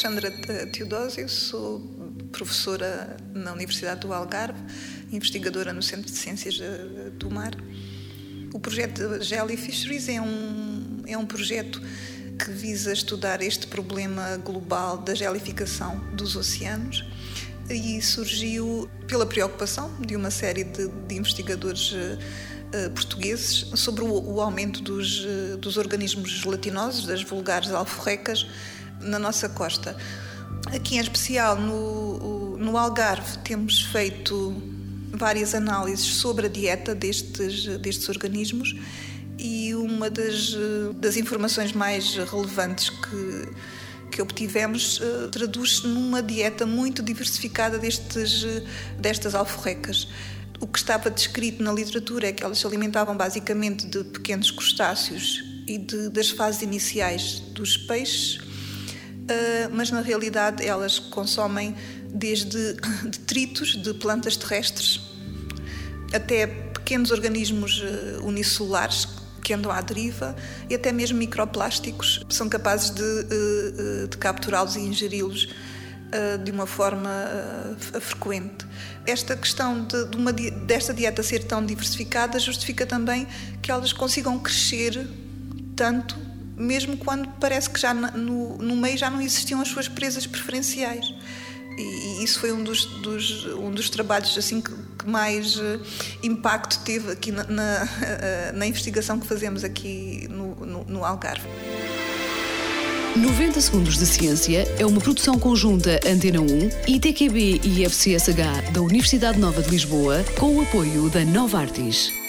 Alexandra Teodósio, sou professora na Universidade do Algarve, investigadora no Centro de Ciências do Mar. O projeto Jellyfisheries é um projeto que visa estudar este problema global da gelificação dos oceanos e surgiu pela preocupação de uma série de investigadores portugueses sobre o aumento dos organismos gelatinosos, das vulgares alforrecas, na nossa costa. Aqui em especial no Algarve temos feito várias análises sobre a dieta destes organismos e uma das informações mais relevantes que obtivemos traduz-se numa dieta muito diversificada destas alforrecas. O que estava descrito na literatura é que elas se alimentavam basicamente de pequenos crustáceos e das fases iniciais dos peixes, mas na realidade elas consomem desde detritos de plantas terrestres até pequenos organismos unicelulares que andam à deriva e até mesmo microplásticos que são capazes de capturá-los e ingeri-los de uma forma frequente. Esta questão desta dieta ser tão diversificada justifica também que elas consigam crescer tanto, mesmo quando parece que já no meio já não existiam as suas presas preferenciais. E isso foi um dos trabalhos assim, que mais impacto teve aqui na investigação que fazemos aqui no Algarve. 90 Segundos de Ciência é uma produção conjunta Antena 1, ITQB e FCSH da Universidade Nova de Lisboa, com o apoio da Novartis.